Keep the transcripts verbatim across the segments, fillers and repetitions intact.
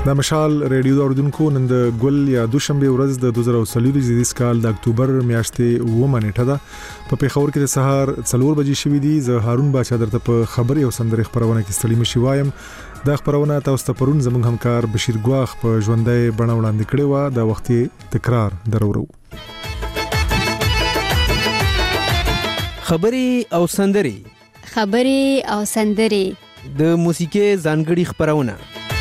د مشال ریډیو اوردونکو نن د ګل یا دوشنبه ورځ د دوه زره څلور کال د اکتوبر میاشتې اومه نیټه ده. په پیښور کې د سهار څلور بجې شوې دي. زه هارون بادشاہ درته په خبري او سندري خبرونه کې ستړي مشي وایم. دا خبرونه تاسو ته پرون زموږ همکار بشیر ګواخ په ژوندۍ بڼه وړاندې کړې و. د وختي تکرار درورو. خبري او سندري خبري او سندري د موسیقي ځانګړي خبرونه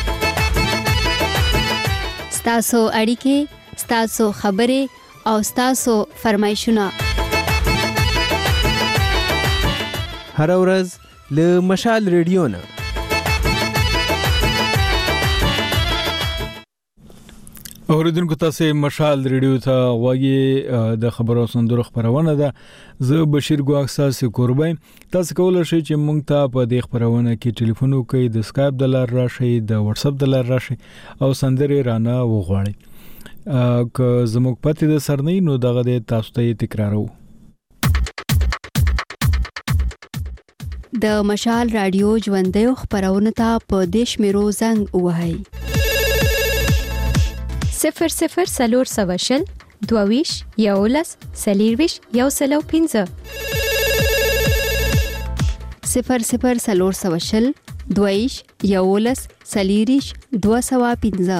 ستاسو اړیکې، ستاسو خبرې او ستاسو فرمایشونه هر ورځ له مشال ریډیو نه. اوریدونکو تاسو مشال ریډیو ته غواړئ د خبرو سندرو خبرونه ده. زه بشیر ګواخ تاسو قربای. تاسو کولای شئ چې مونږ ته په دې خبرونه کې ټلیفون وکړئ، د اسکایپ د لار راشئ، د واتس اپ د لار راشئ او سندري رانه وغواړئ. که زموږ پته د سرنۍ نو دغه د تاسو ته تکرارو. د مشال رادیو ژوندۍ خبرونه ته په دیش میرو زنګ وهاي صفر صفر سلور سواشل دوویش یولس سلیرویش یو سلو پینزه صفر صفر سلور سواشل دوویش یولس سلیریش دو سوا پینزه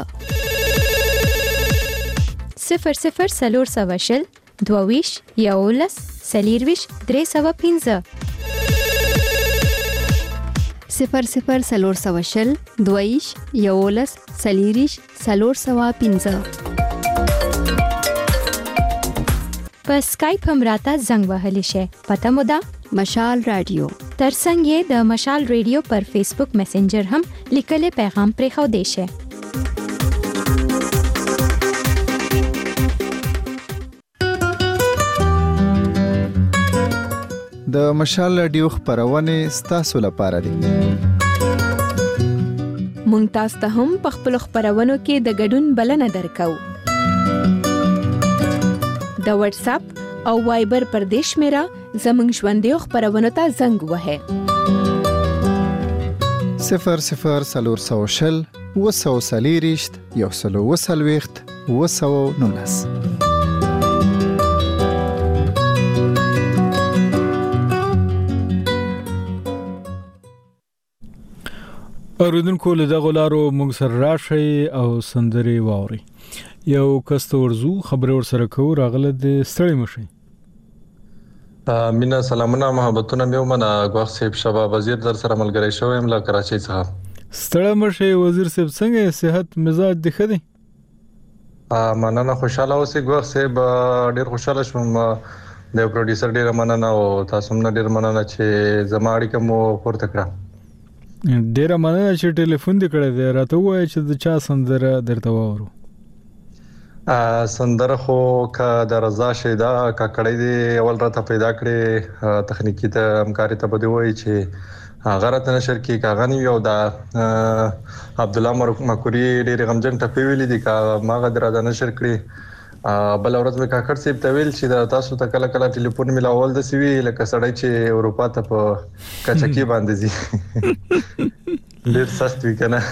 صفر صفر سلور سواشل دوویش یولس سلیرویش درې سوا پینزه صفر صفر سلور سواشل دویش یولس سلیریش سلور سوا پینزه. په اسکایپ هم راته زنګ وهلی شي. پته مو ده مشال رادیو. ترڅنګ یې د مشال ریډیو پر فیسبوک میسنجر هم لیکلي پیغام پرې خو دی شي. د مشال رادیو خبرونه ستاسو لپاره دي. مونږ تاسو ته هم په خپل خبرونو کې د ګډون بلنه درکو. د واتس اپ او وایبر پر دیش میرا زموږ ژوندۍ خبرونو ته زنګ وهه. صفر صفر سلور سوشل وسو سلیریشت یو سلو وسلويخت وسو نونس. اوریدونکو له دغه لارو موږ سره راشي او سندري واوري. یو کس ورزو خبر ور سره کو راغله د ستړي مشي. مینا سلامونه محبتونه مې ومنه. غوښ صاحب شباب وزیر در سره ملګری شوم له کراچۍ څخه. ستړي مشي وزیر صاحب څنګه صحت مزاج دی خدي؟ ا مننه خوشاله اوسې غوښ صاحب ډیر خوشاله شوم. د پروډوسر ډیر مننه او تاسو هم ډیر مننه چې زماړي کوم پورته کړه. ډیر مننه چې ټلیفون دې کړی دی. راته وایي چې د چا سندره درته واورو. ا سندره خو کا د رضا شیدا کا کړی دی اول راته پیدا کړی تخنیکی ته همکاري ته بده وایي چې هغه راته نشر کې کاغانی یو دا عبد الله مکوری ډیر غمجن ټپی ویلې دي کا ماغه درته نشر کړی. بل ورځ مې کاکړ سیب ته ویل چې دا تاسو ته کله کله ټلیفون ملاول د سوي لکه سړی چې اروپا ته په کچکی باندې زی ډیر سخت وی کنه.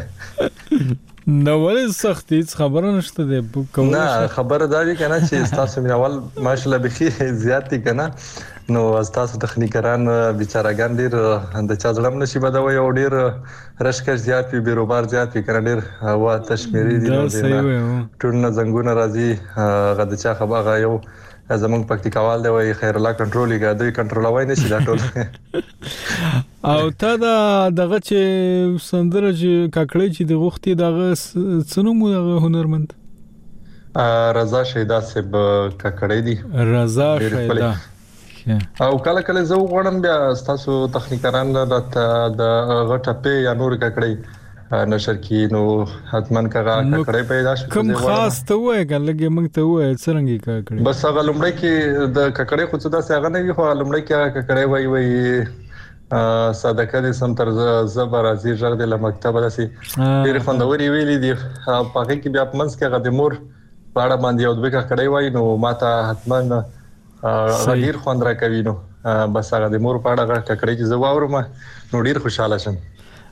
نو ولې سخت هیڅ خبره نشته ده. نه خبره دا دی کنه چې تاسو ملاول ماشاءالله بخي زیات دي کنه. نو تاسو تخنیکران بیچارهګان ډیر د چا ځلم نشي بدوي او ډیر رشکش زیات وي بیروبار زیات وي کنه. ډیر هوا تشمیري دي نو ټول نه زنګونه راځي غد چا خبره یو زمونږ پکتیکاوال دی وای خیر الله کنټرولي غاډوي کنټرولوي نشي دا ټول. او تا دا دغه چې سندره چې کاکړی چې د غوختي دغه څنومو دغه هنرمند رضا شیدا صاحب کاکړی دی. رضا شیدا او کله کله زه وغواړم بیا تاسو تخنیکران راته د غټه یا نور ککړی نشر کی نو حتمن کغه ککړی پیدا شي. کوم خاص ته وای لګي موږ ته وای څنګه ککړی بس هغه لمړی کې د ککړی خو څه دا څنګه نه وي خو لمړی کې ککړی وای وای صدقه دې سم تر زبر ازي ژغ د مکتب داسي ډېر خوندوري ویلي دي. په هغه کې بیا پمنس کې غد مور پاړه باندې او د ککړی وای نو ماته حتمن غیر خوند را کوي. نو بس هغه د مور پاړه ککړی چې زو اورم نو ډیر خوشاله شم.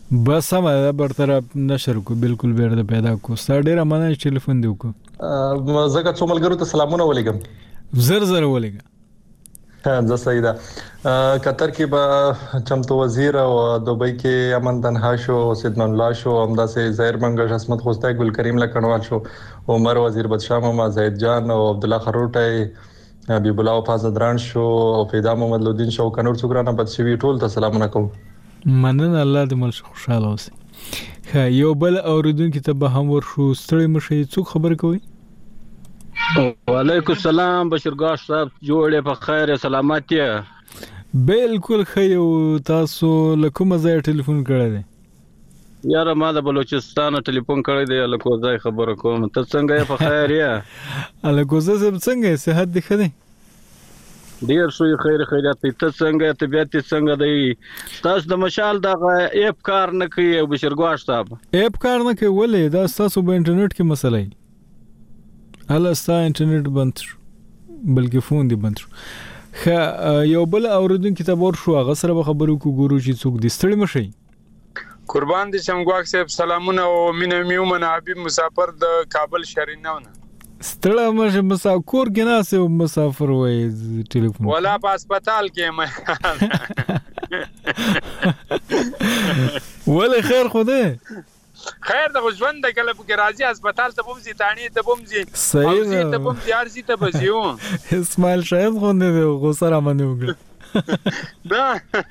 بس سم ده برطرف نشر کو بالکل بیرته پیدا کو ستا ډیره مننه ټلیفون دی وکړو زګه څو ملګرو ته سلامونه ولیکم زر زر ولیکم زه صحیح ده قطر کې به چمتو وزیر او دوبۍ کې امن تنها شو سیدمن الله شو همداسې زهیر منګش اسمت خوسته ګل کریم لکنوال شو عمر وزیر بدشاه ما زید جان او عبد الله خروټي حبیب الله فازدران شو او فیدا محمد لودین شو کنور څوګرانه بد شوی ټول ته سلامونه کوم مننه الله دې مل خوشاله اوسې یو بل اوریدونکو ته به هم ورشو ستړي مشي څوک خبر کوي وعلیکم السلام بشرګاش صاحب جوړې په خیر سلامتی بالکل خیو تاسو لکه مزه ټلیفون کړی دی یاره ما د بلوچستان ټلیفون کړی دی لکه ځای خبره کوم ته څنګه یې په خیر یا الکه زه څنګه صحت دی خدي ډیر شوی خیر خیرات ته څنګه طبيعت څنګه دی تاسو د مشال د اپ کار نه کوي بشرګاش صاحب اپ کار نه کوي ولې دا تاسو په انټرنیټ کې مسله ای اله ستا انټرنیټ بند شو بلکې فون دی بند شو خ یو بل اوریدونکو ته ور شو هغه سره خبرو کو ګورو چې څوک دي ستړي مشي قربان دي شمګواک صاحب سلامونه او مینه میومن حبیب مسافر د کابل شرینونه ستړی مشه مسافر کې ناسه مسافر وای ټلیفون ولا په هسپتال کې ما ولا خیر خوده خیر د ژوند د کله په راځي هسپتال ته بومځي تانی ته بومځي صحیح ته بومځي ارزي ته بزیو اسماعیل شاهد غونډه غوسه را باندې وګړه دا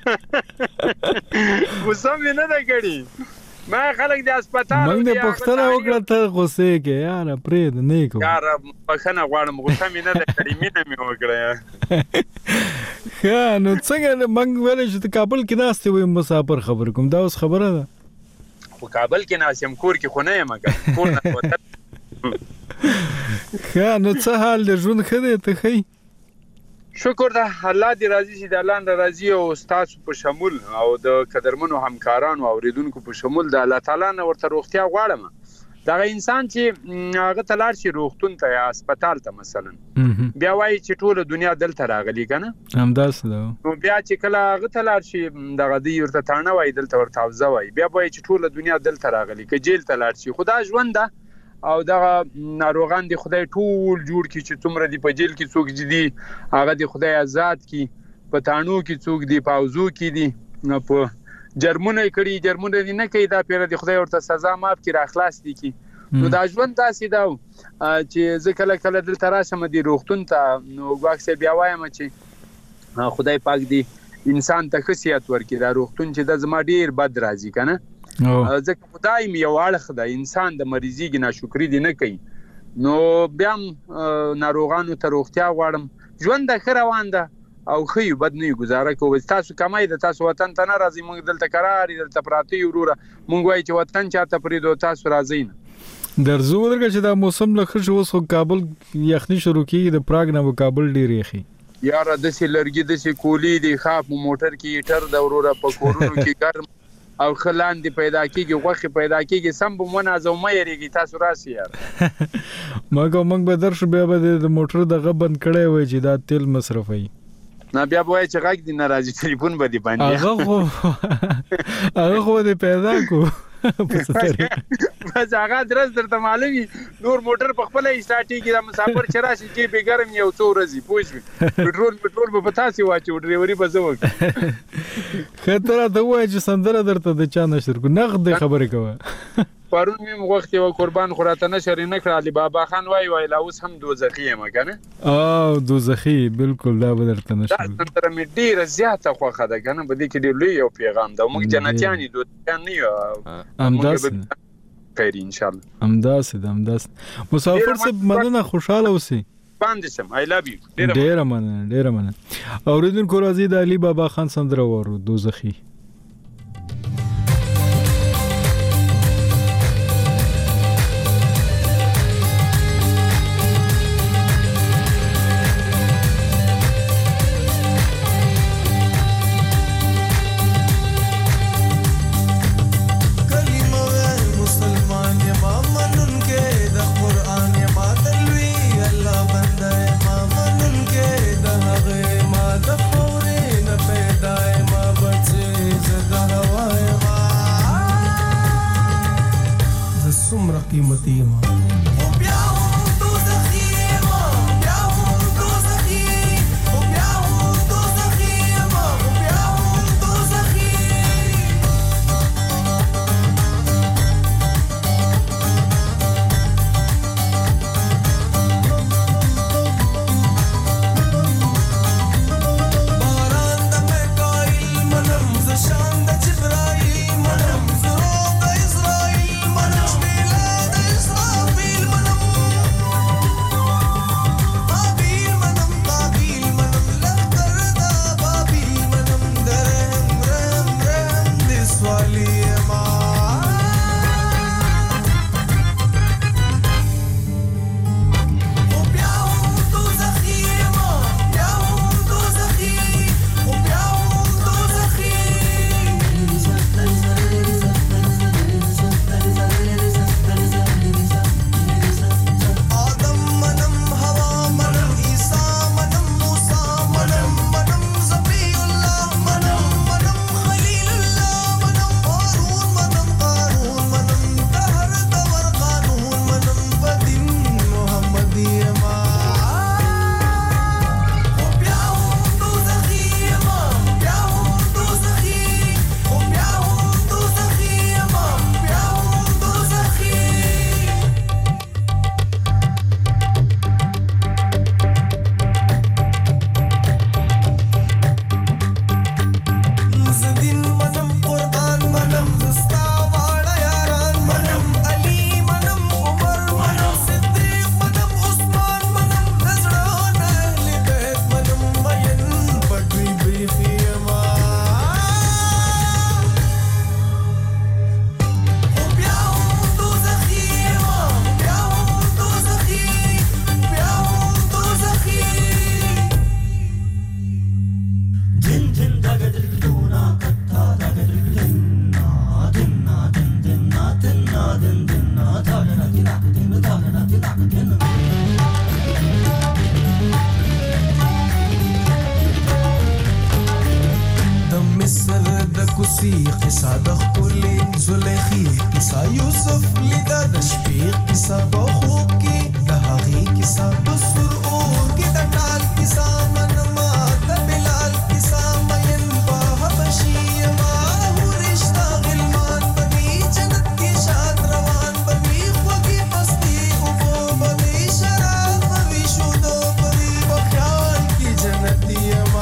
غوسه مې نه ده کړې ما خلک د هسپتال موږ د پښتنه وکړه ته غوسه کې یار پرې نه کو یار پښتنه غواړم غوسه مې نه ده کړې مینه مې وکړه ها نو څنګه موږ ولې چې کابل کې ناشته وي مسافر خبر کوم دا اوس خبره ده خو کابل کې ناسم کور کې خو نه یم کور نه وته ها نو څه حال د ژوند خدای ته خي شکر ده الله دې راضي شي د الله نه راضي او استاد په شمول او د قدرمنو همکارانو او ریدونکو په شمول د الله تعالی نه ورته روغتیا غواړم دا انسان چې هغه تلار شي روغتون ته یا هسپتال ته مثلا بیا وایي چې ټول دنیا دلته راغلي کنه همداس ده نو بیا چې کله هغه تلار شي دغه دی ورته تانه وایي دلته ورته اوزه وایي بیا وایي چې ټول دنیا دلته راغلي که جیل تلار شي خدا ژوند ده او دغه ناروغان دي خدای ټول جوړ کی چې څومره دي په جیل کې څوک دي هغه دي خدای آزاد کی په تانو کې څوک دي پاوزو کې دي په جرمونه کړي جرمونه دي نه کوي دا پیر دي خدای ورته سزا معاف کړي اخلاص دي کی نو دا ژوند تاسو دا چې زه کله کله دلته راشم دي روغتون ته نو واکسه بیا وایم چې خدای پاک دی انسان ته خصيات ورکړي دا روغتون چې د زما ډیر بد راځي کنه ځکه خدای مې یو اړخ د انسان د مریضي کې ناشکری دي نه کوي نو بیا ناروغانو ته روغتیا غواړم ژوند د خیر روان ده او خو بد نه گزاره کوو تاسو کمای د تاسو وطن ته نه راځي موږ دلته قرار دلته پراتی وروره موږ وایي چې وطن چاته پریدو تاسو راځي نه درځو ورګه چې دا موسم لخر شو اوس کابل یخني شروع کیږي د پراګ نه کابل ډیر یخي یاره د سي لرګي د سي کولی دی خاف موټر کې ټر د وروره په کورونو کې ګرم او خلان دی پیدا کیږي غوخه پیدا کیږي سم به منازو مې ریږي تاسو راسي یار مګو موږ به درش بیا به د موټر دغه بند کړی وای چې دا تیل مصرفي نه بیا به چې غږ دی ناراضي ټلیفون به دی باندې هغه خو هغه خو دې پیدا کو بس هغه درس درته معلومي نور موټر په خپل ایستاټي کې د مسافر چراشي کې به ګرم یو څو ورځې پوښ پټرول پټرول په پتاسي واچو ډرایوري به زو خطر ته وای چې سندره درته د چا نشر کو نغد خبره کوه پرون مې وخت یو قربان خراته نشر نه کړ علي بابا خان وای وای لا اوس هم دوزخی یم کنه او دوزخی بالکل دا بدرته نشر دا سندره مې ډیره زیاته خوخه ده کنه بده کې ډیر لوی یو پیغام ده موږ جنتیان دي دوه نه یو امداس خیر ان شاء الله امداس امداس مسافر سب مننه خوشاله اوسئ باندې سم آی لوف یو ډیره مننه ډیره مننه اوریدونکو راځي د علي بابا خان سندره ورو دوزخی پیدا ما بچه کیسه د ښکلې زلیخې کیسه یوسف لیده د شپې کیسه په خوب کې د هغې کیسه په سور اور کې د ټال کیسه منما د بلال کیسه مین په حبشي ما هو رشته غلمان بوي جنت کې شاد روان بوي خوږې پستي اوبو بوي شراب بوي شودو بوي په خیال کې جنتي ما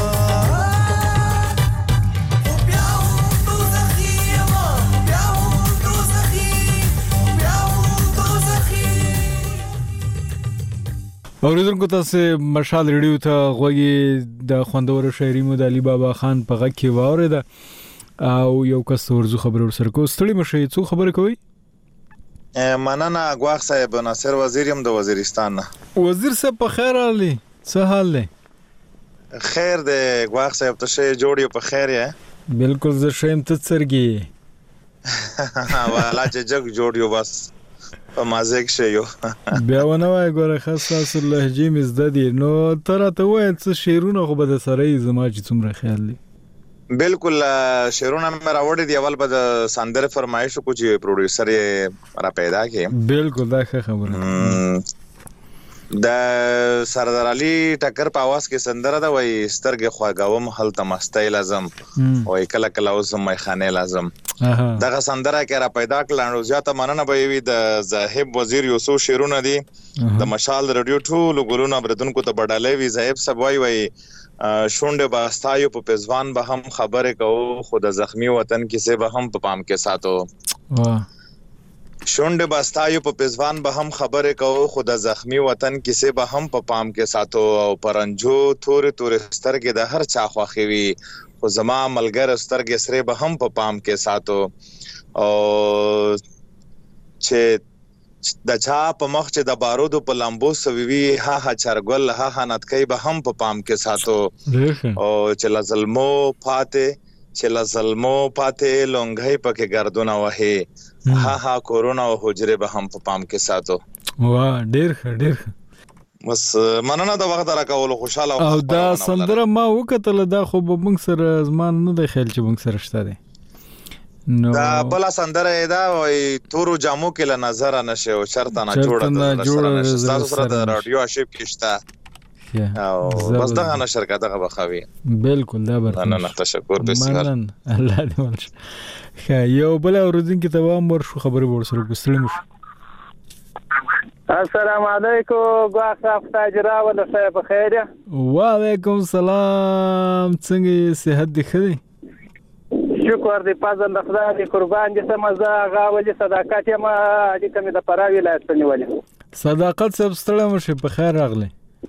اوریدونکو تاسو مشال ریډیو ته غوږی د خوندور شاعري مو د علي بابا خان په غږ کې واورید او یو کس ورزو خبر ورسره کو ستړي مشه څو خبره کوي مننه غواخ صاحب ناصر وزیر يم د وزیرستان وزیر صاحب په خیر علي څه حال دی خیر دی غواخ صاحب ته شي جوړیو په خیر یې بالکل زه شیم ته څرګي والا چې جګ جوړیو بس په مازیک شي یو بیا ونه وای ګوره خاصه لهجه مزده دي نو تر ته وای څه شیرونه خو به د سره زما چې څومره خیال دي بالکل شیرونه مې راوړې دی اول به د سندره فرمایش کو چې پروډوسر یې را پیدا کړي بالکل دا خبره د سردار علي ټکر په आवाज کې سندره دا وای سترګې خواګاوم هل تمستای لازم وای کله کله اوس مې خانه لازم دغه سندره کې را پیدا کړل نو زیاته مننه به وي د زاهب وزیر یوسف شیرونه دي د مشال رادیو ټول ګلونه بردونکو ته بډالې وی زاهب سبوي وای شونډه باستایو په پزوان به هم خبره کو خود زخمی وطن کیسه به هم په پام کې ساتو واه شونډه باستایو په پزوان به هم خبره کو خود زخمی وطن کیسه به هم په پام کې ساتو او پرنجو تور تور سترګې د هر چا خوخي وي خو زما ملګر سترګې سره به هم په پام کې ساتو او چې د چا په مخ چې د بارودو په لمبو سوي ها ها چرګل ها ها نتکي به هم په پام کې ساتو او چې لزلمو پاتې چې لزلمو پاتې لونګي پکې گردونه وهي ها ها کورونا او حجره به هم په پام کې ساتو واه ډیر ښه ډیر ښه بس مننه د وخت راکول خوشاله او دا سندره ما وکتل دا خو به موږ سره زمان نه د خیال چې موږ سره شته دي نو دا بل سندره دا وای تورو جامو کې له نظر نشه او شرط نه جوړه د سره سره د رادیو اشیب کې شته او بس دا نه شرکت دغه بخوي بالکل دا بر نه نه تشکر بسیار الله دې ورش خا یو بل اوردونکو ته وام ورشو خبرې ورسره کوستل مش السلام علیکم غواخ تاجرا ولا صاحب خیر وعلیکم السلام څنګه صحت دې خدي شکر دې پازل خدای دې قربان دې سمزه غاولې صداقت ما دې کومه د پراوی لا استنیولې صداقت سب ستړم شي په خیر راغله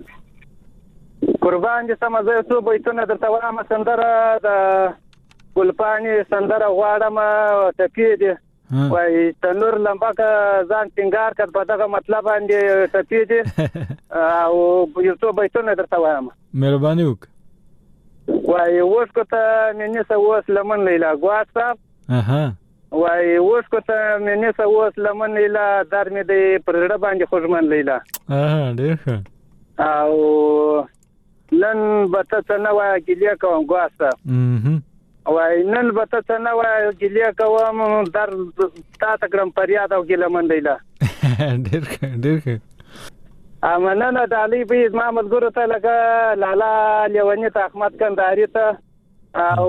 قربان دې سمزه څو بیتونه درته وایم سندره د ګلپانی سندره غواړم ټپې دې وای تنور لمبکه ځان ټینګار کړ په دغه مطلب باندې ټپې دې او یو څو بیتونه درته وایم مهرباني وک وای اوس کوته مې نه اوس لمن لیلا غواصه اها وای اوس کوته مې نه اوس لمن لیلا در مې دې پرړه باندې خوشمن لیلا اها ډېر او نن بته څنګه وای ګلیا کوم غواصه اها وای نن بته څنګه وای ګلیا کوم در تا ته ګرم پریاد او ګلمن لیلا ډېر ډېر امنه د علي بيز ما مزګور ته لګه لالا لیونی ته احمد کندهاری ته او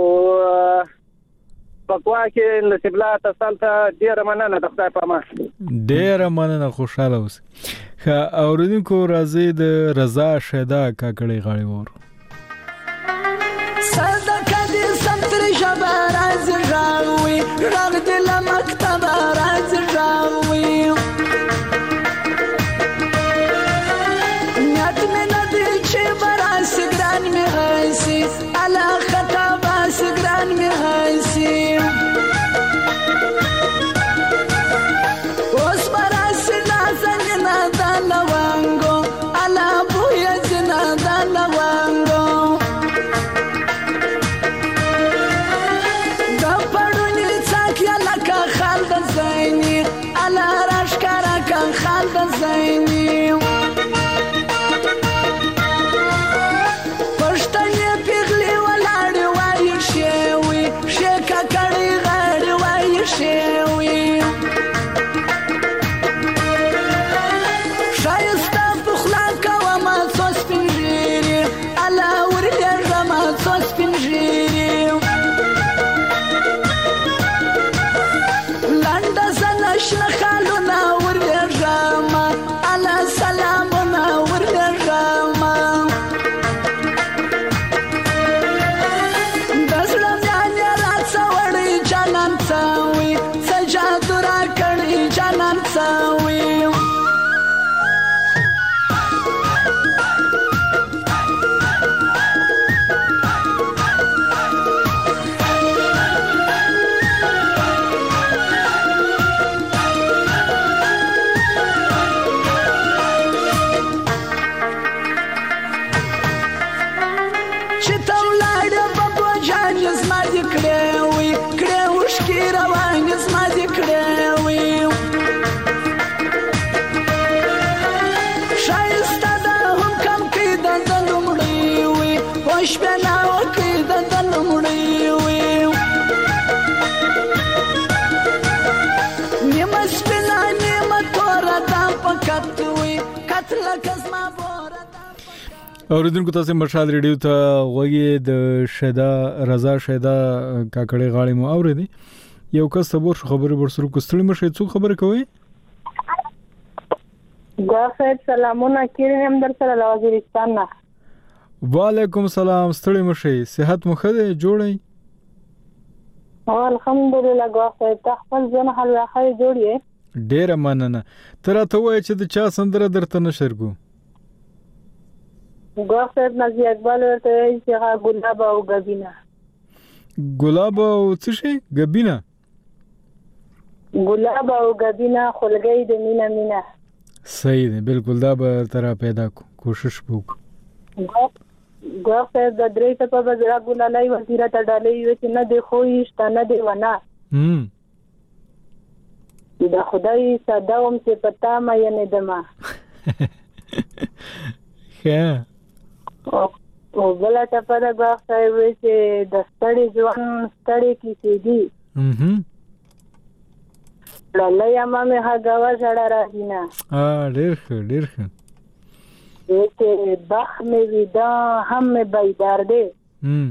پکوا کې نصیب الله تسل ته ډیر مننه د خدای په امان ډیر مننه خوشاله اوس خا اوردونکو راځي د رضا شیدا کاکړی غاړي ور صدقه دې سنتر جبر از راوي رغ دل مکتب راز راوي سگران می هایسی علا خطابا سگران می هایسی اوس برا سنا زنگنا دا لوانگو علا بویا زنا دا لوانگو دا پڑونی چاکیا لکا خالد زینی علا راشکارا کن خالد زینی پښتنې پیغلې شپنا وکي د دلمړي وي نیمه شپنا نیمه تور دا پکت وي کتل کزما اوریدونکو تاسو مشال ریډیو ته غوږی د شیدا رضا شیدا کاکړې غاړې مو اوریدي یو کس صبر خبرې ورسره کوستړي مشه څو خبرې کوي ګافر سلامونه کیرم در سره له وزیرستان نه وعلیکم سلام ستړي مشه صحت مو ښه دی جوړی الحمدلله ګافر تخفل ځنه حل راخې جوړی ډیر مننه تر ته وای چې د چا سندره درته نشر کو ګافر نزی اقبال ورته چې ها ګلاب او غبینا ګلاب او څه شي غبینا ګلاب او غبینا خلګي د مینا مینا صحیح دی بالکل دا به تر پیدا کو کوشش وکړو ګافر د درې ته په بزرا ګلالای وزیره ته ډالې یو چې نه دی خو هیڅ نه دی ونه هم دا خدای صداوم چې پتا ما یې نه دما ښه او بل ته په دا ګافر وی چې د ستړي ځوان ستړي کیسې دي هم لله یا مې هغه وژړه راځینا ا ډېر ښه ډېر ښه چې بخ مې ودا هم مې بیدار دی هم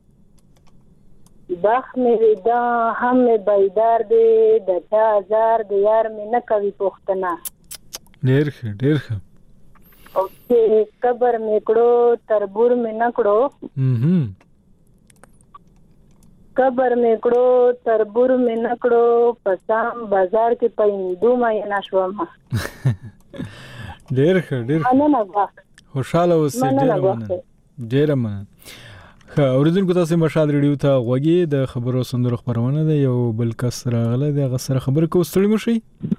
بخ مې ودا هم مې بیدار دی د چا هزار د یار مې نه کوي پښتنه ډېر ښه ډېر ښه او چې قبر مې کړو تربور مې نه کړو هم قبر مې کړو تربور مې نه کړو پسام بازار کې پیندو مې نه شوم ډېر ښه ډېر مننه خوشاله اوسئ ډېر مننه ډېر مننه ښه اوریدونکو تاسو مشال ریډیو ته غوږی د خبرو سندرو خبرونه ده یو بل کس راغله د غسر خبر کو ستړي مشي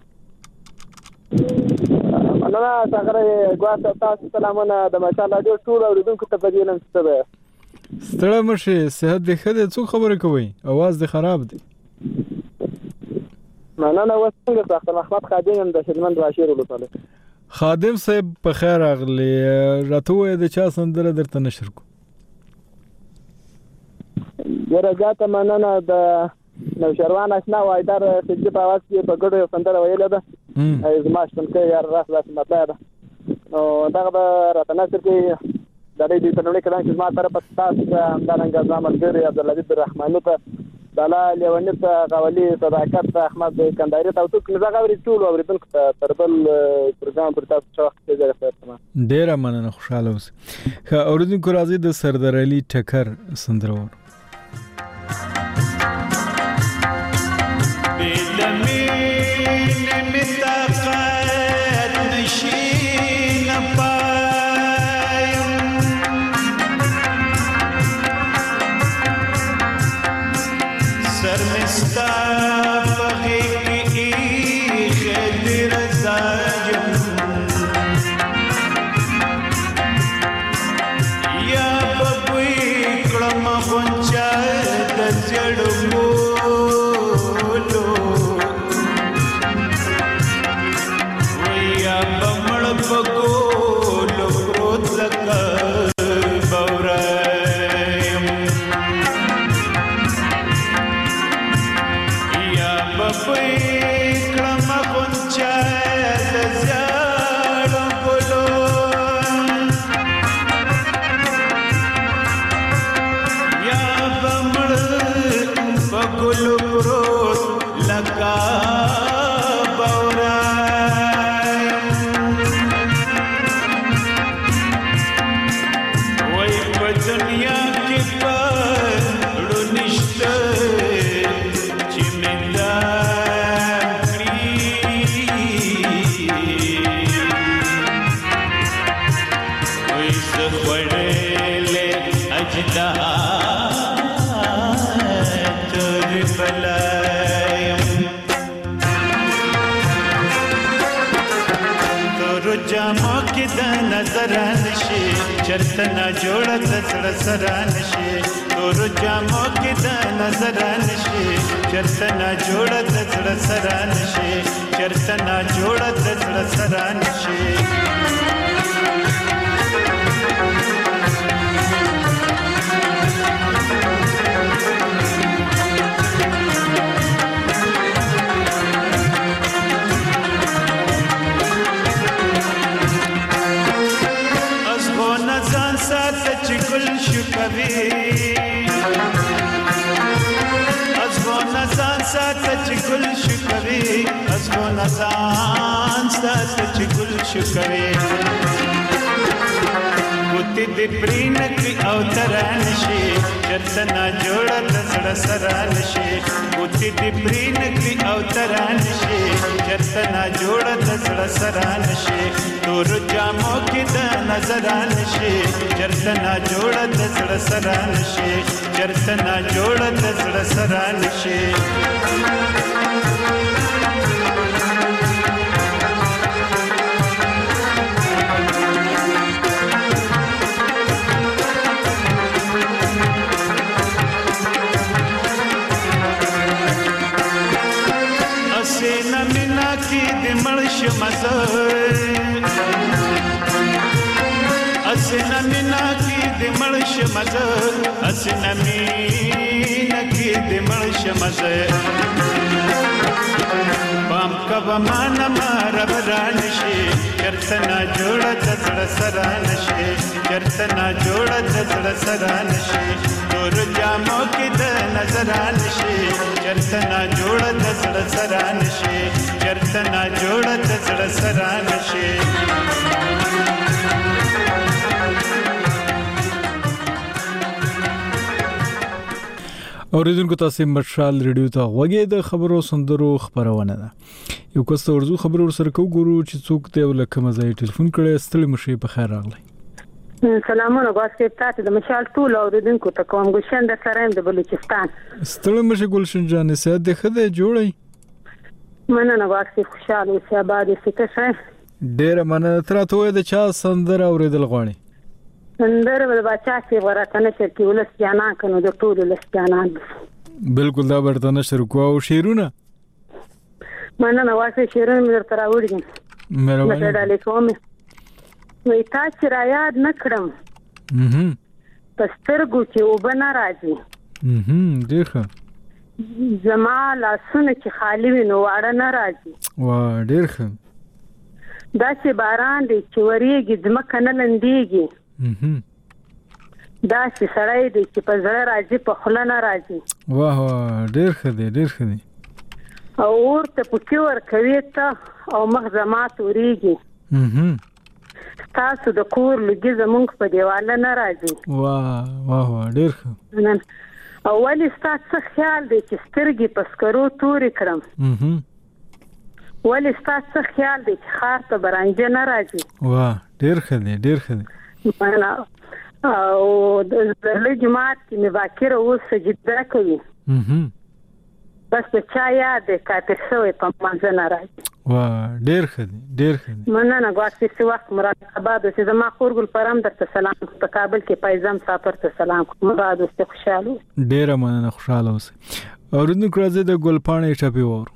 مننه څنګه غواړم تاسو سلامونه د مشال راډیو ټول اوریدونکو ته بدینم څه ده ستړي مشه صحت دې ښه ده څو خبرې کوي आवाज دې خراب دی مننه وسنګ څخه احمد خادم د خدمت راشد ولوتله خادم صاحب په خیر اغلی راته د چا سندره درته نشر کو ورګاته مننه د نو شروان آشنا وایدار چې په आवाज کې په ګډو سندره ویل ده ای زما څنګه یار راس راس مطلب ده نو دا راته نشر کې د دې په نوې کلام چې ما طرف تاسو همدارنګه ځامل ګری عبد العزيز الرحمن ته دلال یونی ته غولي صداقت احمد کندهاري ته ټول نه غوړي ټول اوریدونکو ته تربل پروګرام پر تاسو وخت کې ځای ورته ډیر مننه خوشاله اوسئ اوریدونکو راځي د سردار علي ټکر سندره چرته نه جوړه د سره سره نشي تور جامو کې د نظر نشي چرته نه جوړه د سره سره نشي چرته نه جوړه د سره سره نشي ګل شو کوي ازغو نزان ساته چې ګل شو کوي ازغو نزان ساته چې ګل شو کوي ګوتې دې پرې نکړي او تران شي چرته نه جوړه د زړه سره نشي ګوتې دې پرې نکړي او تران شي چرته نه جوړه د زړه سره نشي تور جامو کې د نظر نشي چرته نه جوړه د زړه سره نشي چرته نه جوړه د زړه سره نشي اسنا مینا کی د مړش مزه اسنا مینا کی د مړش مزه پام کبا مان مار بران شي چرته نا جوړ د زړه سره نشي چرته نا جوړ د زړه سره نشي تور جامو کې د نظر نشي چرته نا جوړ د زړه سره نشي چرته نا جوړ د زړه سره نشي اوریدونکو تاسو مشال ریډیو ته غوږی د خبرو سندرو خبرونه ده یو کس ورزو خبرو سره کو ګورو چې څوک ته ولکه مزای ټلیفون کړي ستړي مشي په خیر راغلی سلامونه غواړم تاسو د مشال ټول اوریدونکو ته کوم ګلشن د سرایم د بلوچستان ستړي مشي ګلشن جان سه د خده جوړي مننه غواړم خوشاله اوسه آباد اوسه ښه ډیر مننه تر ته د چا سندره اوریدل غواړي سندره د بچا سی ورته نشر کې ولس جانا کنو د ټول ولس جانا بالکل دا ورته نشر کو او شیرونه مننه واسه شیرونه مې تر راوړم مهرباني مته ډالې کوم وای تاسو را یاد نکړم mhm پسترګو چې وبنا راځي mhm دیخه زما لاسونه چې خالی وینو واړه نه راځي وا ډیر ښه دا چې باران دی چې وریږي ځمکه نه لندېږي mhm دا چې سړی دی چې په زړه راځي په خوله نه راځي واه واه ډیر ښه دی ډیر ښه دی او ورته پکې ورکوي ته او مخ زما تورېږي mhm تاسو د کور لګي زمونږ په دیواله نه راځي واه واه واه ډیر ښه او ولې ستاسو خیال دی چې سترګې په سکرو تورې کړم mhm ولې ستاسو خیال دی چې خار ته برانجه نه راځي واه ډیر ښه دی ډیر ښه دی او د زړه جماعت کې مې باکر او سجده کوي mhm بس په چا یاد کاتر شوی په منځ نه راځي واه ډیر ښه دی ډیر ښه دی مننه غواړم چې وخت مراقبه د زما خورګل پرم درته سلام په کابل کې پایزم سافر ته سلام کوم بعد واست خوشاله ډیر مننه خوشاله اوسه اوریدونکو راځي د ګلپاڼې ټاپي وور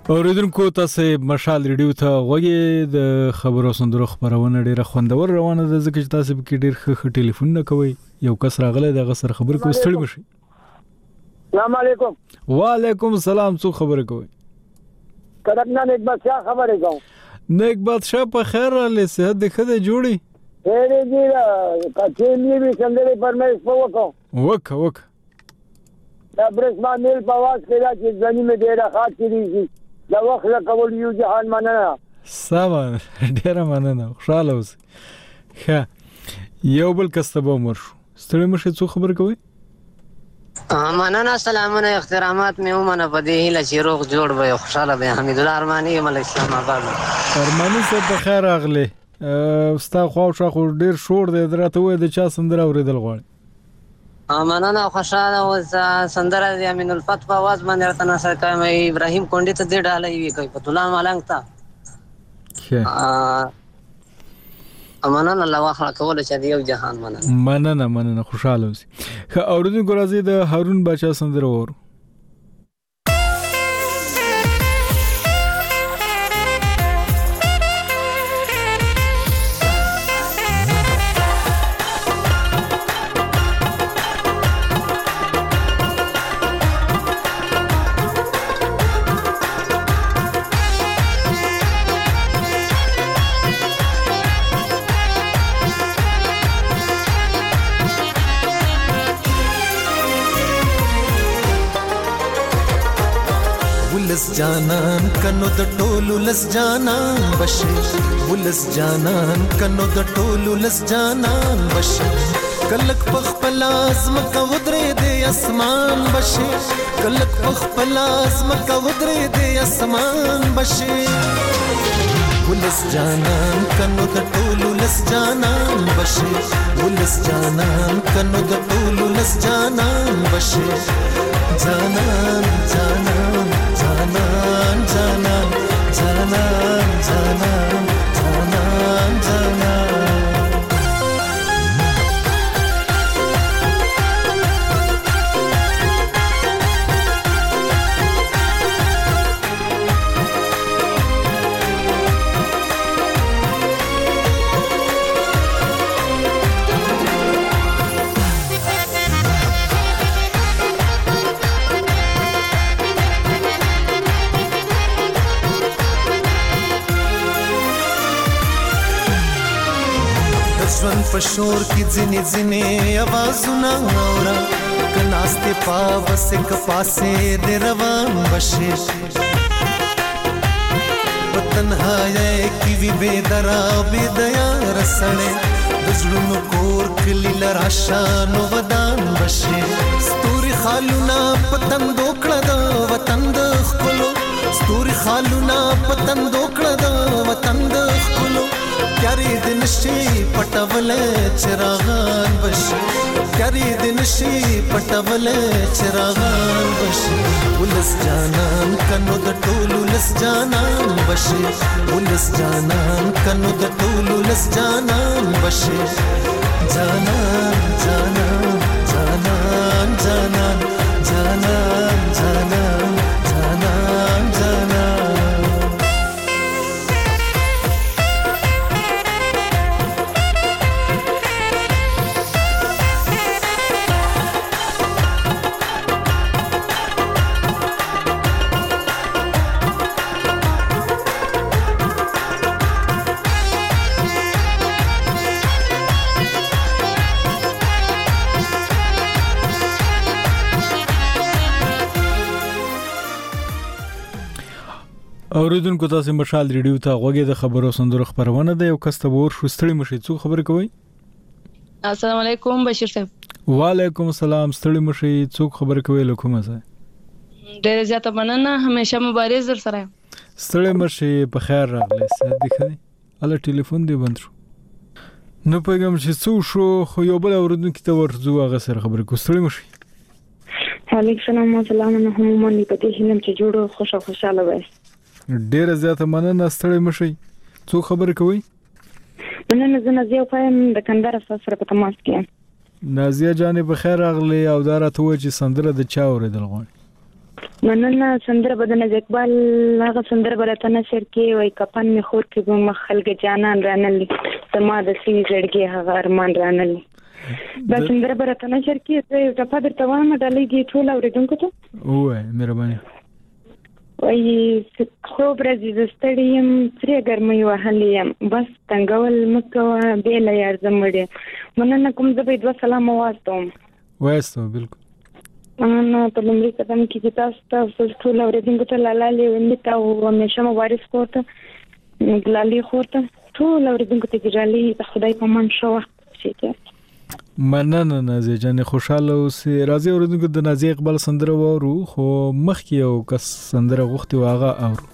اوریدونکو تاسو مشال ریډیو ته غوږی د خبرو سندرو خبرونه ډیره خوندور روانه ده ځکه چې تاسو به ډیر ښه ټلیفون نه کوي یو کس راغلی د غسر خبر کو ستړي مشي. السلام علیکم. وعلیکم السلام. څو خبره کوي؟ کډنا نیک بادشاہ خبره کوم. نیک بادشاہ په خیر له صحت د خده جوړي. اې دې کچې نیوي سندري پرمېس په وکاو. وک وک. دا برسما میل په واس کې دا چې ځنی مې ډیره خاط کړی دا وخت لا کول یو جهان مننه. سلام ډیره مننه. خوشاله اوسئ. ښه یو بل کستبه مرشو ستړي مشه څو خبر کوي؟ مننه سلامونه احترامات مې ومنه په دې هیله چې روغ جوړ وي خوشاله به حمید الله ارمانی مل اسلام آباد. ارمانی څه په خیر اغله ستا خو شاخو ډیر شور دی درته وای د چا سندره اوریدل غواړي؟ مننه خوشاله او سندره د امین الفتح په आवाज باندې راته نشر کوم ابراهیم کونډي ته دې ډالې وی کوي په دلان مالنګ ته. ا مننه الله واخله کول چې یو جهان مننه. مننه مننه خوشاله اوسئ. خ اوریدونکو راځي د هارون بچا سندره ور. ولس جانان کنو د ټولو لس جانان بشه ولس جانان کنو د ټولو لس جانان بشه کلک پخپل ازم کا ودرې د اسمان بشه کلک پخپل ازم کا ودرې د اسمان بشه ولس جانان کنو د ټولو لس جانان بشه ولس جانان کنو د ټولو لس جانان بشه جانان جانان جانان جانان جانان جانان جانان جانان ژوند په شور کې ځینې ځینې आवाजونه اورا کناسته پاوس ک پاسه د روان بشه وطنهای کی وی بے درا بے دیا رسړې د زړونو کور کلی لراشانو ودان بشه ستوري خالونه پتن دوکړه د وطن د خلو ستوري خالونه پتن دوکړه د وطن د خلو کاری دن شي پټول چراغان بشي کاری دن شي پټول چراغان بشي ولس جانان کنو د ټولو لس جانان بشي ولس جانان کنو د ټولو لس جانان بشي جانان جانان جانان جانان جانان جانان جانان جانان اوریدونکو تاسو مشال ریډیو ته غوږی د خبرو سندرو خبرونه ده یو کس ته ور شو ستړي مشي څو خبر کوي؟ السلام علیکم بشیر صاحب. وعلیکم السلام. ستړي مشي څو خبر کوي لکه مزه؟ ډېر زیاته مننه همیشه مبارز در سره. ستړي مشي په خیر راغلی صحت دې ښه دی؟ الله ټلیفون دې بند شو. نو پیغام چې څو شو خو یو بل اوریدونکو ته ورځو هغه سره خبرې کو. ستړي مشي. علیکم السلام و سلام نه هم منی پته هلم چې جوړو خوشا خوشاله وای. ډیره زیاته مننه ستړي مشي. څو خبر کوي؟ مننه زه نازیه وایم د کندهار سره په تماس کې. نازیه جانې په خیر راغلی او دا راته وایي چې سندره د چا اوریدل غواړي؟ مننه سندره بدن از اقبال هغه سندره برته نشر کې وای کپن می خور کې به مخلګ جانان رانلی سما د سینې زړګي هغه ارمان رانلی دا سندره برته نشر کې ته په پدر توام ډلېږي ټول اوریدونکو ته وای مهرباني وای خوب راځي زستړیم سری ګرمي وهلیم بس څنګهول مکو بیل یار زمړې مننه کوم زه به دوه سلام واستم وایستو بالکل انا په لمړي قدم کې چې تاسو ته ټول اوریدونکو ته لاله وندې تا او همیشه مبارک کوته لاله خوته ټول اوریدونکو ته ګرالي ته خدای په من شو شي مننه نازي جان خوشاله اوسې راځي اوریدونکو د نازي اقبال سندره وورو خو مخکې یو کس سندره غوښتي واغه اورو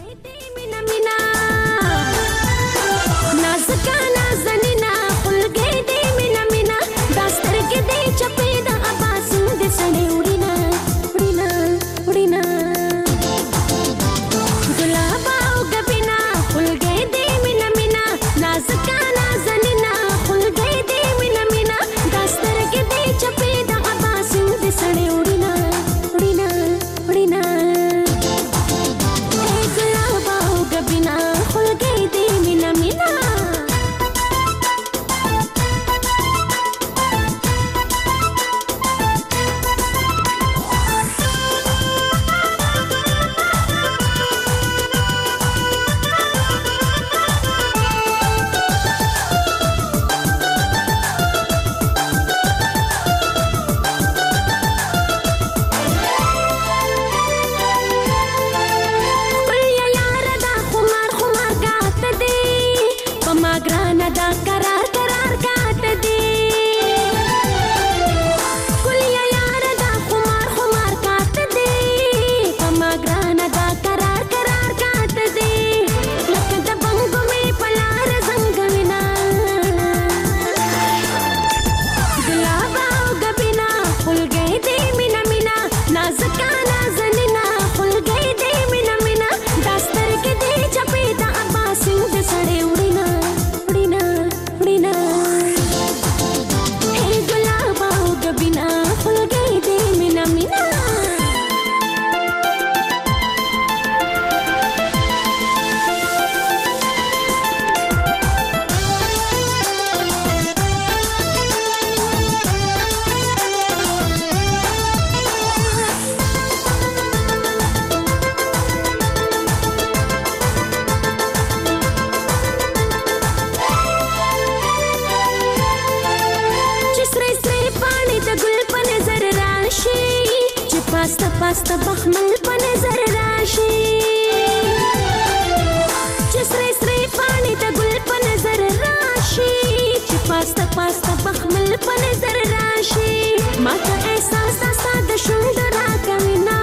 پاسته بخمل په نظر راشي چې سره سره پانی ته ګل په نظر راشي چې پاسته پاسته بخمل په نظر راشي ماته احساس تاسو د شوند راکوي نا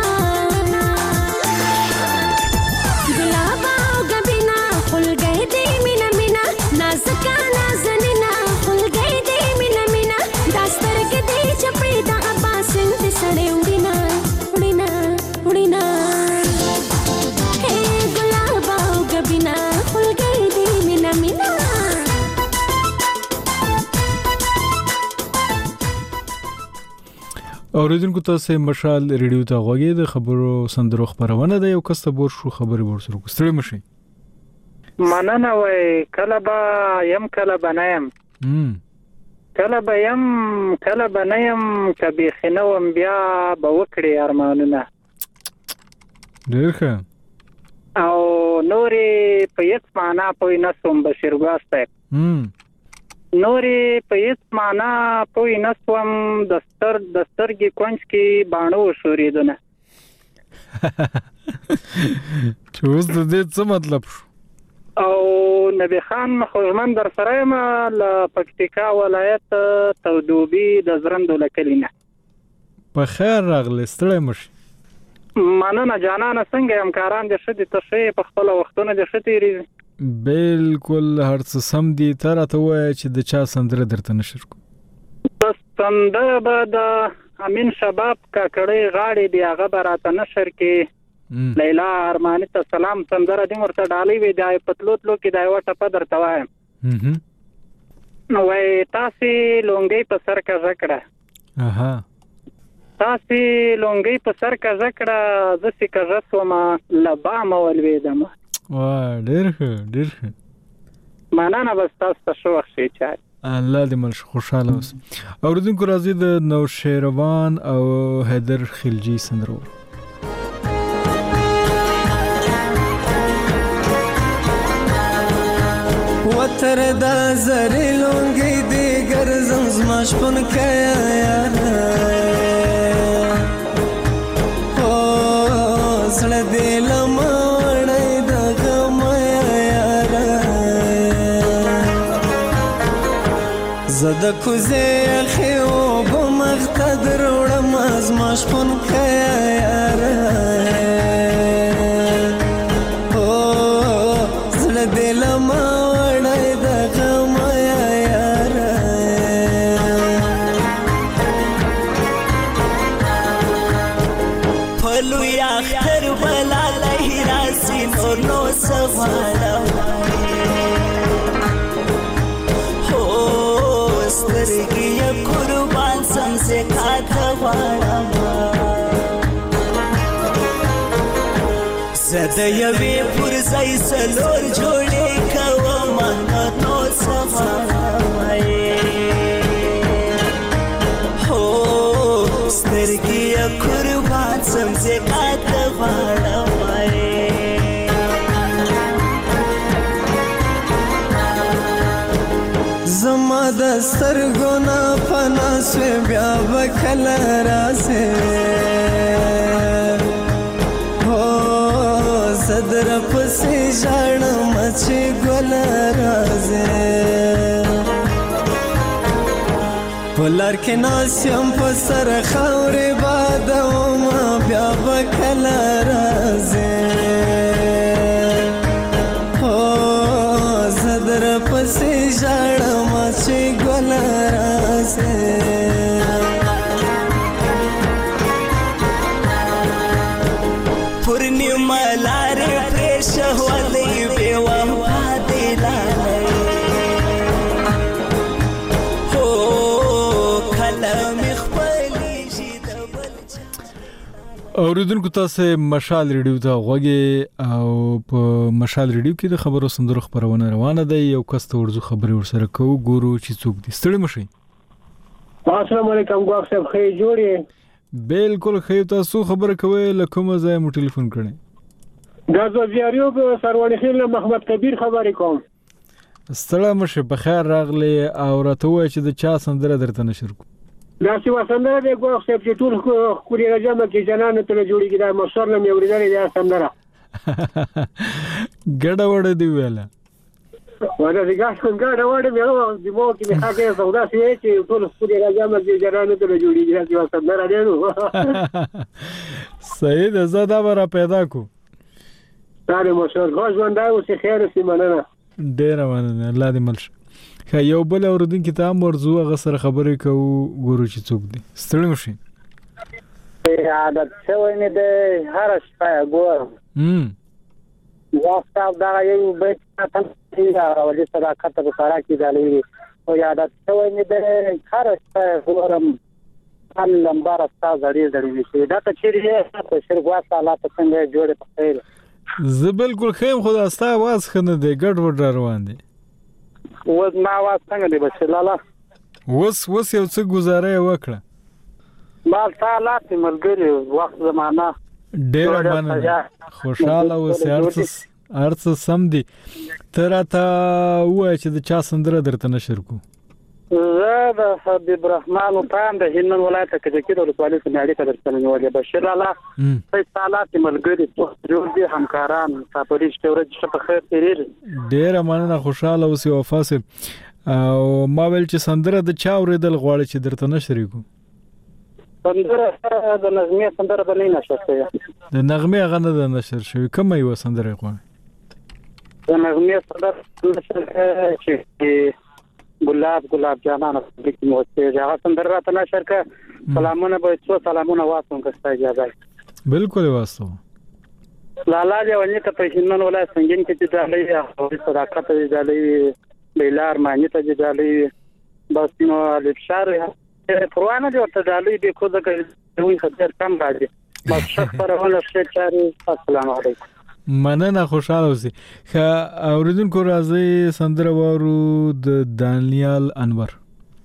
ګلاب او غبینا خلګې دې مینا مینا نازکا نازنینا خلګې دې مینا مینا داستر کې دې چپې دا اباسن دې سړې وډینا وډینا وډینا هي ګلاب او غبینا خلګې دې مینا مینا اوریدونکو تاسو مشال ریډیو ته غوږی د خبرو سندرو خبرونه ده یو کس ته بور شو خبري بور سره کوستړی مشي مننه وای کله با يم کله بنایم کله به يم کله بنایم کبي خنوم بیا به وکړي ارمانونه ډیر ښه او نوري په یک معنا پوي نسوم بشیر ګواسته نوري په هیڅ معنا پوي نسوم دستر دسترګي کونج کې باڼو شوریدونه چوز د دې څه مطلب او نبی خان مخومن در سره ما ل پکتیکا ولایت تودوبي د زرندو لکلینه په خیر راغلی ستړی مشي مننه جانانه څنګه همکاران دې شدي تشې په خپل وختونه دې شتي ریږي بالکل هر څه سم دي تر ته وای چې د چا سندره درته نشر کو بس سندره به د امین شباب کا کړي غاړي دی هغه براته نشر کې لیلا ارمانی ته سلام سندره دې ورته ډالۍ وی دی پتلوت لو کې دا وټه په درته وایم نو وای تاسو لونګي په سر کا ذکر اها تاسې لونګۍ په سر کږه کړه زسې کږه سومه له بامه ولوېدم. واه ډېر ښه ډېر ښه. مننه به ستاسو ته ښه وخت ښې چارې. الله دې مل خوشحاله اوسه. اورېدونکو راځي د نوشیروان او حیدر خلجي سندره وتر دا زری لونګي دی ګرځم زما شپون کیا یار او سړ دې لمړې د غم یار زد کوزه خو بمختدر وړم زما شپون کیا یار او سړ دې لمړې زده یوی پر زای سلور جوړې کوم نو سمای هو سترګې قربان سم زکات غواړم زما د سترګو نه پنا سو بیا وکړ راسه صدر پسې ژړم چې ګل راځي ولر کې ناسم په سر خاورې باد او ما بیا وکړ راځي او صدر پسې ژړم چې ګل راځي اوریدونکو تاسو مشال ریډیو ته غوږی او په مشال ریډیو کې د خبرو سندرو خبرونه روانه ده. یو کس ته ورزو خبري ورسره کوو ګورو چې څوک دي. ستړي مشي. السلام علیکم ګواښ صاحب خې جوړې. بالکل خې تاسو خبره کوي لکه کومه ځای مو ټلیفون کړی. دا زه زیاریو په سروانی خیل محمد کبیر خبرې کوم. ستړي مشي په خیر راغلی او راته وای چې د چا سندره درته نشر کو. دا چې وسندره دی ګواښ صاحب چې ټول کوري راځم کې جنان ته جوړیږي دا مشر نه مې ورېدلې دا سندره ګډه وړه دی ویله ودا دې ګاډ ګاډه وړه مې نو د مو کې مې هغه سودا سي چې ټول کوري راځم کې جنان ته جوړیږي دا چې وسندره دی نو صحیح ده زدا برا پیدا کو ساره مشر خوش ونده او سي خیر سي مننه ډیر مننه الله دې ملش یو بل اوردونکو ته مرزو هغه سره خبرې کوو ګورو چې څوک دي. ستړي مشي. عادت شوی نه دی هر شپه ګورم هم واسطه دا یو بیت ته راولي صداقت په سره کې دالي او عادت شوی نه دی هر شپه ګورم ان لمبار استا زړی زړی شي دا ته چیرې په شرګوا سالا ته څنګه جوړه پخېل زه بالکل خیم خدا استا आवाज خنه دی ګډ وډ روان دي. وز ما واس څنګه دی بچ لاله وس وس یو څه گزاره وکړه ما سالات ملګری وخت زمانہ ډیر مننه خوشاله اوسې ارڅ ارڅ سم دي تراته وای چې د چا سندره درته نشر کو. زه د حبیب الرحمن پام د هند ولایت کې د کېدو لپاره چې اړیکه درته نیولې بشیر الله په سالات ملګری ته جوړ دي همکاران تاسو ورته ورځ په خیر تیرې ډیر مننه خوشاله اوسې وفاسه او ما ویل چې سندره د چا اوریدل غواړي چې درته نشر کو. سندره د نظمیه سندره بلې نشر شوی د نغمه غنه د نشر شوی کوم یو سندره غواړي د نغمه سندره نشر چې ګلاب ګلاب جانان د کی موسیقي هغه سندره راته نشر کا سلامونه به څو سلامونه واسم کستا اجازه بالکل واسو لالا دی ونی ته په هندن ولایت څنګه کې چې دالې او صداقت دی دالې بیلار معنی ته دی دالې بس نو الابشار پروانه دی ورته دالې به خو د دوی خبر کم راځي مشک پرونه شکاري السلام علیکم مننه خوشاله اوسئ. ښه اوریدونکو راځي سندره وارو د دانیال انور.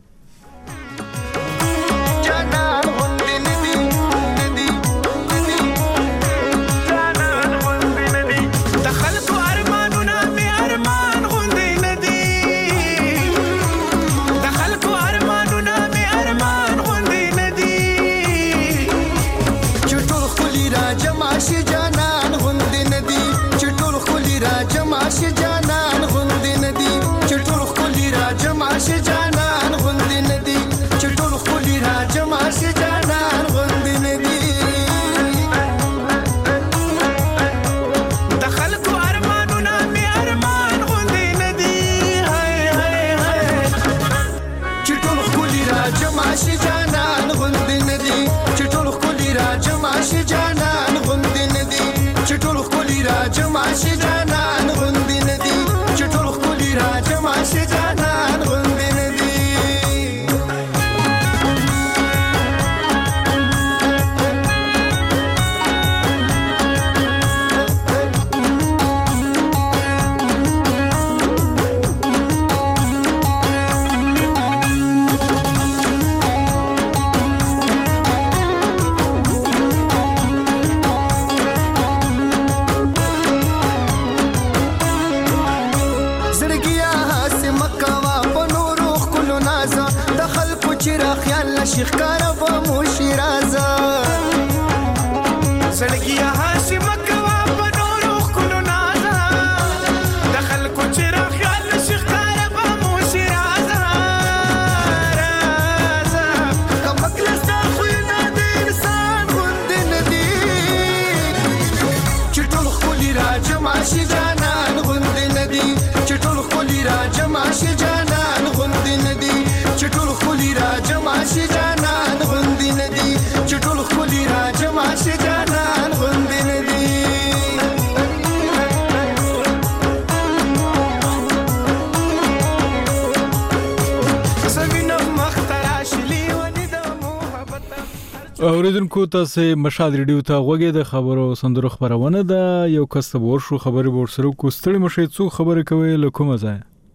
اوریدونکو تاسو مشال ریډیو ته غوږی د خبرو سندرو خبرونه ده. یو کس ته ورشو خبري ورسره کو ستړي مشه څو خبره کوي لکه مزه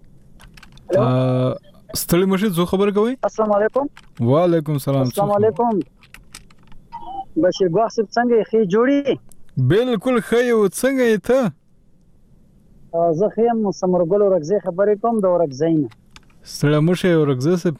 ا ستړي مشه څو خبره کوي. السلام علیکم. وعلیکم السلام. السلام علیکم. بشیر ګواسب څنګه خې جوړي؟ بالکل خې او څنګه یې ته؟ زه خیم سمرګل ورغزي خبرې کوم د ورغزین. ستړي مشه ورغزه سب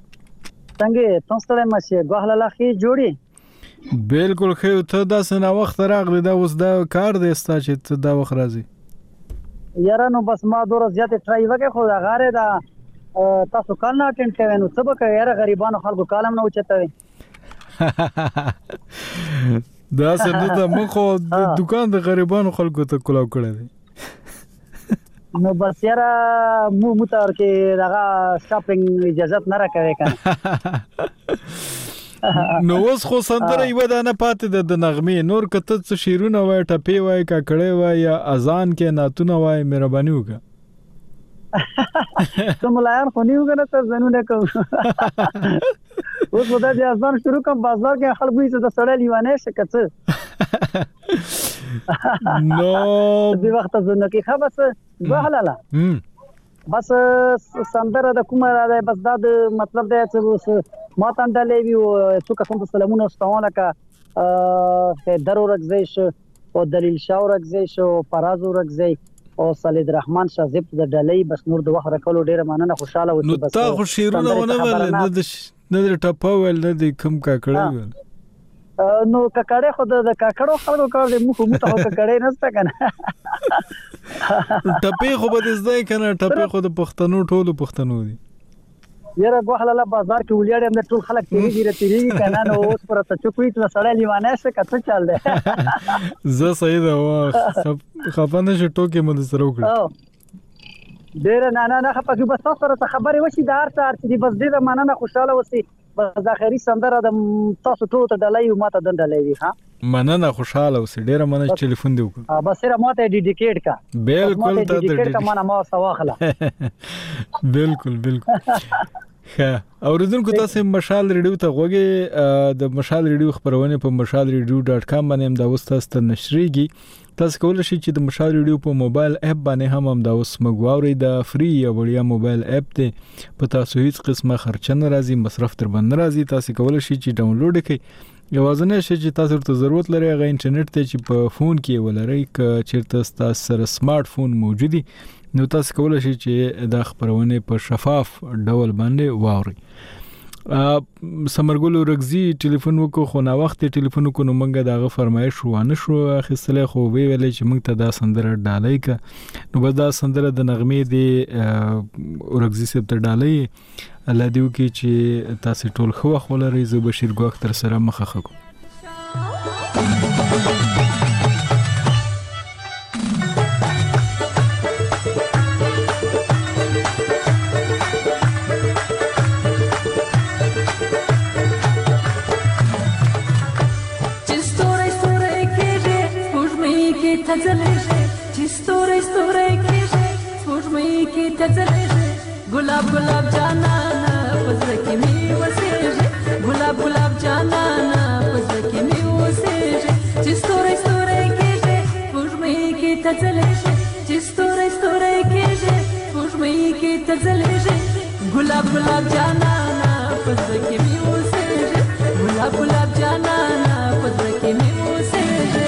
څنګه تاسو ته مشه غوهله لخي جوړي؟ بالکل خو ته دا سنا وخت راغلی دا اوس دا کار دی ستا چې ته دا وخت راځي. یاره نو بس ما دوره زیات ټرای وکړ خو دا غاره دا تاسو کال نه اټینډ کوي نو څه به کوي یاره غریبانو خلکو کالم نه اوچتوي. دا څنګه ته مخو د دکان د غریبانو خلکو ته کلاو کړی دی. نو بس یاره مو متور کې دغه شاپینګ اجازه نه راکوي کنه. نو اوس خو سندره یو د نه پاتې د نغمه نور کته څه شیرونه وای ټپی وای کا کړي وای یا اذان کې ناتونه وای مهرباني وکړه. ته ملایان خو نیو کنه ته زنونه کوم. اوس ودا د اذان شروع کوم بازار کې خلکو یې د سړی لیوانه شکته. نو د وخت زنه کې خبره وهلاله. بس سندره د کومه ده بس دا د مطلب دی چې ما تندلې وی او څو کوم سلامونه استوانه کا درو رغزیش او دلیل شاو رغزیش او فراز رغزی او صالح الرحمن شاذب د ډلې بس نور د وخت راکولو ډیره مننه خوشاله و. نو تا خو شیرونه ونه ول نه د نه د ټپو ول نه د کم کا کړی ول. نو ککړې خو د ککړو خلکو کار دی مخ مو ته ککړې نسته کنه. ټپې خو به زده کنه ټپې خو د پښتنو ټولو پښتنو دي. یاره غوحله بازار کې ولیاړې هم ټول خلک تیریږي رتیږي کنه نو اوس پر ته چوکوي ته سړی لیوانه څه کته چل دی. زه صحیح ده وا خپانه شو ټوکې مده سره وکړه. ډیر نه نه نه خپګي بس تاسو سره خبرې وشي د هر څار چې بس دې مننه خوشاله وسی. بس اخري سندره د تاسو ټول ته ډلای او ماته دندلې وی ها. مننه خوشاله اوسې ډیره مننه ټلیفون دی وکړه. بس سره ماته ډیډیکیټ کا. بالکل ته ډیډیکیټ کا معنا ما سواخله. بالکل بالکل. ښه اوریدونکو تاسو مشال ریډیو ته غوږی د مشال ریډیو خبرونه په مشال ریډیو ډاټ کام باندې هم دا وسته نشریږي تاسو کولای شئ چې د مشال ریډیو په موبایل اپ باندې هم هم دا اوس مګواوري د فری یا وړیا موبایل اپ ته په تاسو هیڅ قسمه خرچه نه راځي مصرف تر باندې راځي تاسو کولای شئ چې ډاونلوډ کړئ یوازنه شي چې تاسو ته ضرورت لري غو انټرنیټ ته چې په فون کې ولرئ ک چیرته تاسو سره سمارټ فون موجودي نو تاسو کولای شئ چې د خبرونه په شفاف ډول باندې واورئ سمرګل رغزي ټلیفون وکړو خو نا وخت ټلیفون کو نو منګه دغه فرمایش وانه شو اخیستله خو وی ویلې چې موږ ته دا سندره ډالۍ ک نو بس دا سندره د نغمې دی رغزي سپ ته ډالۍ الله دیو کې چې تاسو ټول خو خولري زو بشیر ګوخ تر سره مخه خو ستوري ستوري کېږي سپوږمۍ کې تځلېږي ګلاب ګلاب جانانا پزړه کې مې وسېږي ګلاب ګلاب جانانا پزړه کې مې وسېږي چې ستوري ستوري کېږي سپوږمۍ کې تځلېږي چې ستوري ستوري کېږي سپوږمۍ کې تځلېږي ګلاب ګلاب جانانا پزړه کې مې وسېږي ګلاب ګلاب جانانا پزړه کې مې وسېږي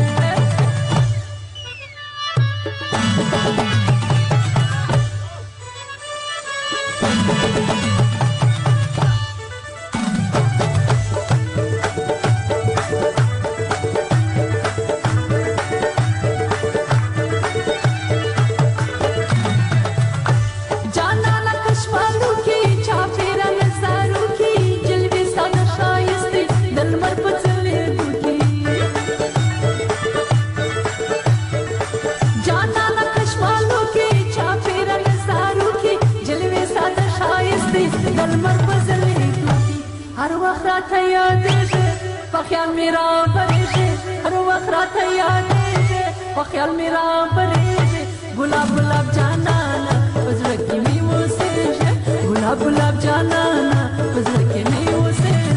خیال میرا پریږي هر وخت راته یادېږي په خیال میرا پریږي ګلاب ګلاب جانانا پزړه کې مې اوسېږي ګلاب ګلاب جانانا پزړه کې مې اوسېږي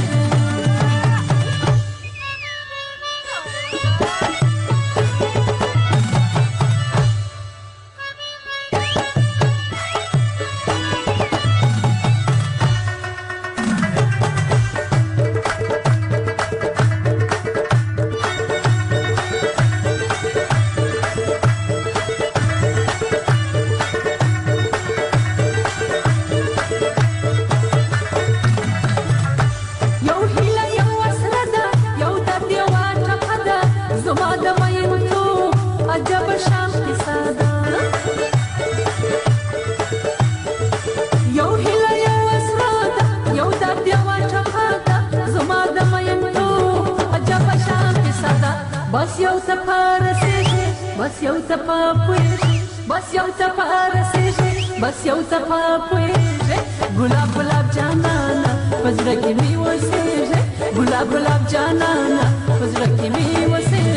بس یو څپه رسېږي بس یو څپه پوهېږي بس یو څپه رسېږي بس یو څپه پوهېږي ګلاب ګلاب جانانا په زړه کې مې اوسېږي ګلاب ګلاب جانانا په زړه کې مې اوسېږي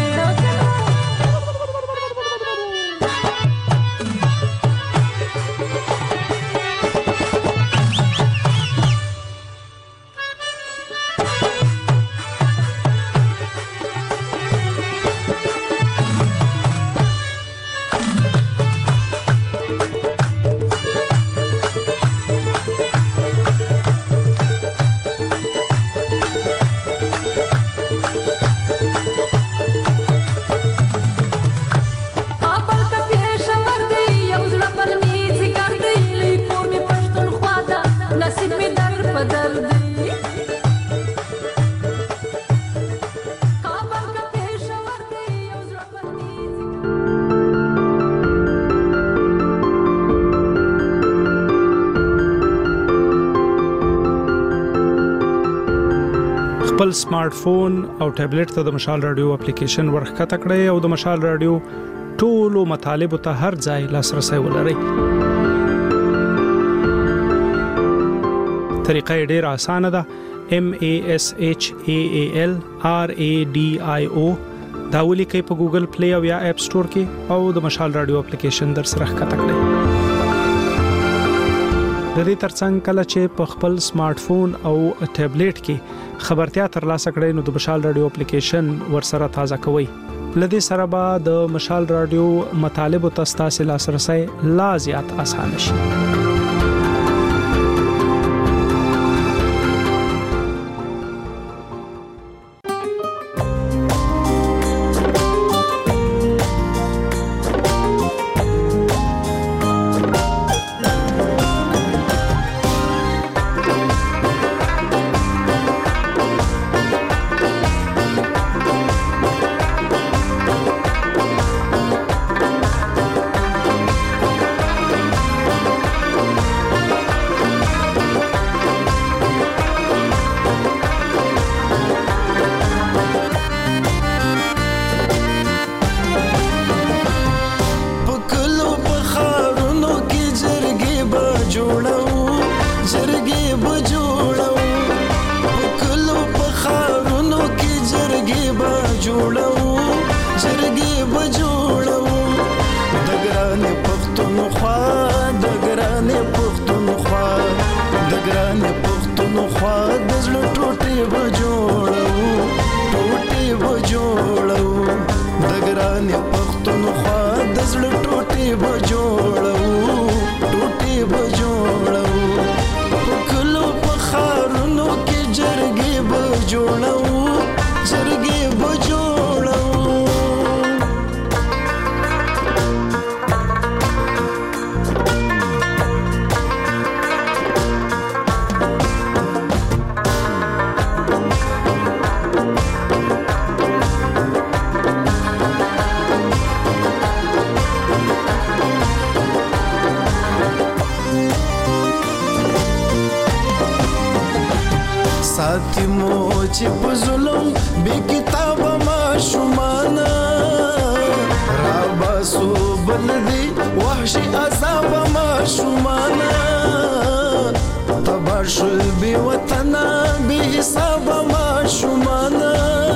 خپل سمارټ فون او ټابلیټ ته د مشال رادیو اپلیکیشن ورخکته کړئ او د مشال رادیو ټولو مطالبه ته هر ځای لاسرسي ولرئ. طریقه ډیره اسانه ده. M A S H A A L R A D I O دا ولیکئ په ګوګل پلی او یا اپ سٹور کې او د مشال رادیو اپلیکیشن در سره ښکته کړئ. د دې ترڅنګ کله چې په خپل سمارټ فون او ټابلیټ کې خبرتیا ترلاسه کړئ نو د مشال رادیو اپلیکیشن ورسره تازه کوئ. لدې سره به د مشال رادیو مطالب او تاسو لاسرسي لا زیات آسان شي. چې په ظلم بې کتابه ماشومانه راباسو بل دي وحشي عذابه ماشومانه تبا شول بې وطنه بې حسابه ماشومانه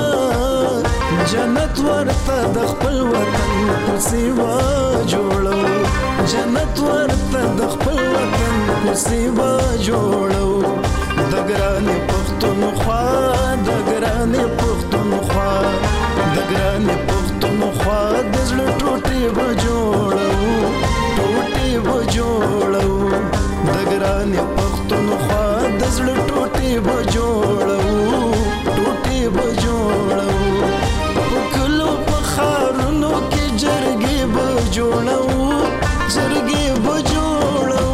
جنت ورته د خپل وطن کوڅې وا جوړو جنت ورته د خپل وطن کوڅې وا جوړو د ګرانې پښتونخوا د ګرانې پښتونخوا د ګرانې پښتونخوا د زړه ټوټې به جوړو ټوټې به جوړو د ګرانې پښتونخوا د زړه ټوټې به جوړو ټوټې به جوړو په کلو په ښارونو کې جرګې به جوړو جرګې به جوړو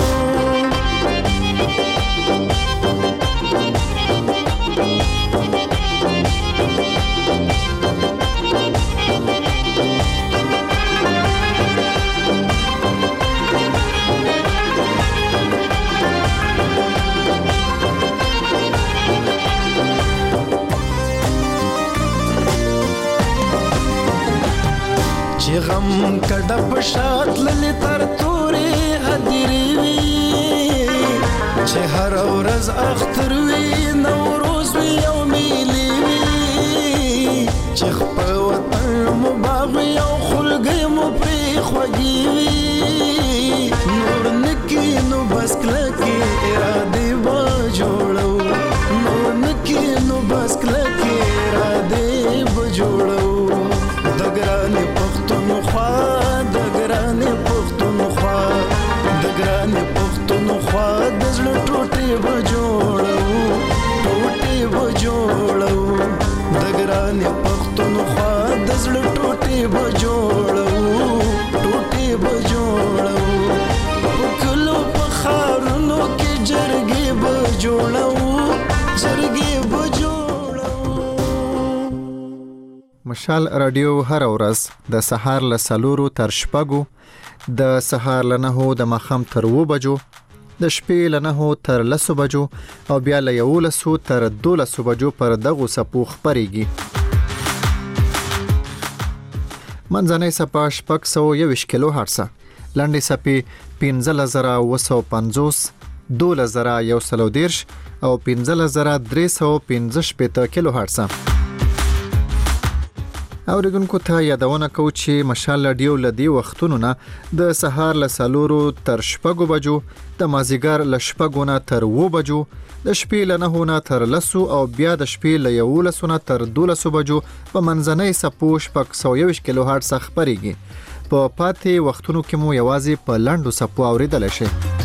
چې غم کډه په شات للی تر تورې هدیرې وي چې هر ورځ اختر وي نوروز وي او میلې وي چې خپل وطن مو باغ وي او خلګۍ مو پرې خوږې وي نور نکي نو بس کلکې ارادې به جوړو نور نکي نو بس کلکې ارادې به جوړو د ګرانې پښتونخوا د ګرانې پښتونخوا د ګرانې پښتونخوا د زړه ټوټې به جوړو ټوټې به جوړو د ګرانې پښتونخوا د زړه ټوټې به جوړو ټوټې به جوړو په کلو په ښارونو کې جرګې به جوړو جرګې به جوړو. مشال رادیو هر ورځ د سهار له سلورو تر شپږو د سهار له نهو د ماښام تر اوو بجو د شپې له نهو تر لسو بجو او بیا له یولسو تر دولسو بجو پر دغو څپو خپرېږي. منځنۍ څپه شپږ سوه یوویشت کیلو هرټزه، لنډې څپې پنځلس زره اوه سوه پنځوس، دولس زره یو سل او دېرش او پنځلس زره درې سوه پنځه شپېته کیلو هرټزه. اوریدونکو ته یادونه کوم چې مشال رادیو لدی وختونو نه د سهار له سلورو تر شپږو بجو، د مازیګر له شپږو نه تر اوو بجو، د شپې له نهو نه تر لسو او بیا د شپې له یولسو نه تر دولسو بجو په منځنۍ څپو شپږ سوه یوویشت کیلو هرټز خپرېږي. په پاتې وختونو کې مو یوازې په لنډو څپو اورېدلی شئ.